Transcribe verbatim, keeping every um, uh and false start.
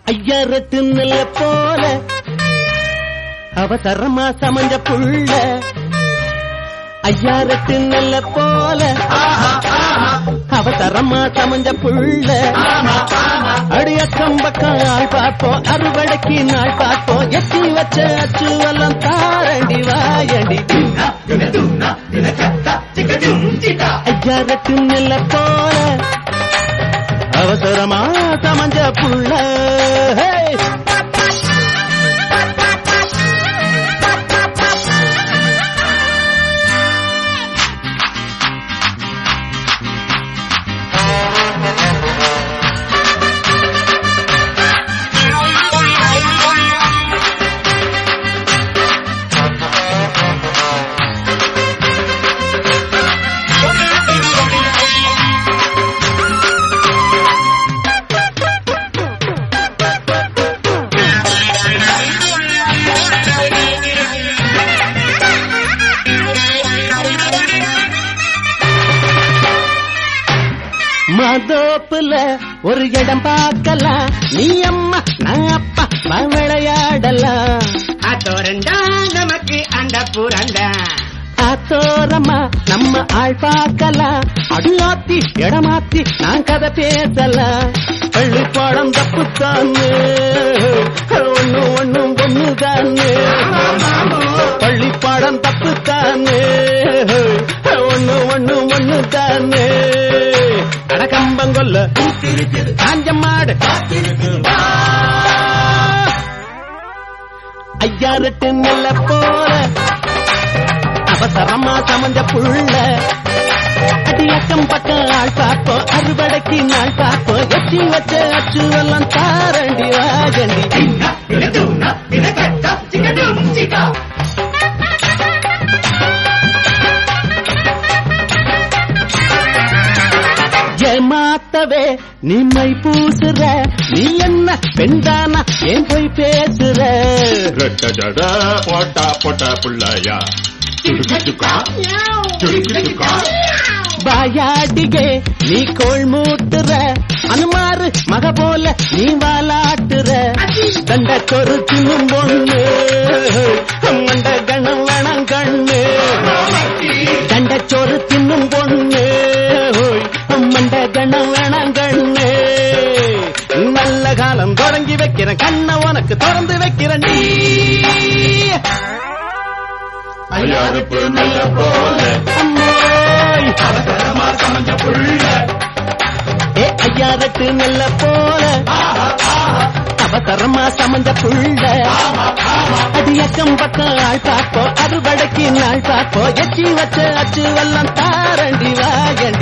ஐயா ரெட்டு நெல்ல போல அவசரமா சமஞ்ச புள்ள ஐயா ரெட்டு நெல்ல போல அவசரமா சமஞ்ச புள்ள அடி அக்கம் பக்கம் ஆள் பார்ப்போம் அறுவடைக்கு நாள் பார்ப்போம் எட்டி வச்ச அச்சுவெல்லாம் தாரண்டி வாயண்டி ஐயா ரெட்டு நெல்ல போல அவசரமா சமஞ்ச புள்ள மதோப்புல ஒரு இடம் பார்க்கலாம் நீ அம்மா நான் அப்பா விளையாடலாம் அத்தோரண்டா நமக்கு அந்த புரண்டா அத்தோரமா நம்ம ஆள் பார்க்கலாம் அடியாத்தி இடமாத்தி நான் கதை பேசலாம் பள்ளி பாடம் தப்புத்தானே ஒண்ணு ஒண்ணும் ஒண்ணுதானே பள்ளி பாடம் தப்புத்தானே ஒண்ணு ஒண்ணு ஒண்ணுதானே கம்பங்கொல்ல காஞ்ச மாடு ஐயா ரெட்டு நெல்ல போல அவசரமா சமஞ்ச புள்ள அடியக்கம் பக்கம் ஆள் பார்ப்போம் அறுவடைக்கு நாள் பார்ப்போம் எட்டி வச்ச அச்சுவெல்லாம் தாரண்டி வாஜண்டி ஏமாத்தவே நீ மை பூசுற நீ என்ன பெண்டானா ஏன் போய் பேசுற ரெட்ட ஜட போட்டா போட்டா புள்ளையா வாயாடிகே நீ கோள் மூட்டுற அனுமாறு மக போல நீ வாலாட்டுற தண்ட கொரு தின்னும் பொண்ணு மண்ட கணம் வேணம் கண்ணு தண்ட சோறு தின்னும் பொண்ணு மண்ட கணம் வேணம் கண்ணு நல்ல காலம் தொடங்கி வைக்கிறேன் கண்ண உனக்கு திறந்து வைக்கிறேன் நீ ஐயாருப்பு நல்ல போல அவசரமா சமஞ்ச புள்ள ஏ ஐயா ரெட்டு நல்ல போல அவசரமா சமஞ்ச புள்ள அடியக்கம் பக்கம் ஆள் பார்ப்போம் அறுவடைக்கு நாள் பார்ப்போம் எச்சி வச்ச அச்சு வெள்ளம் தாரண்டி வாயண்டி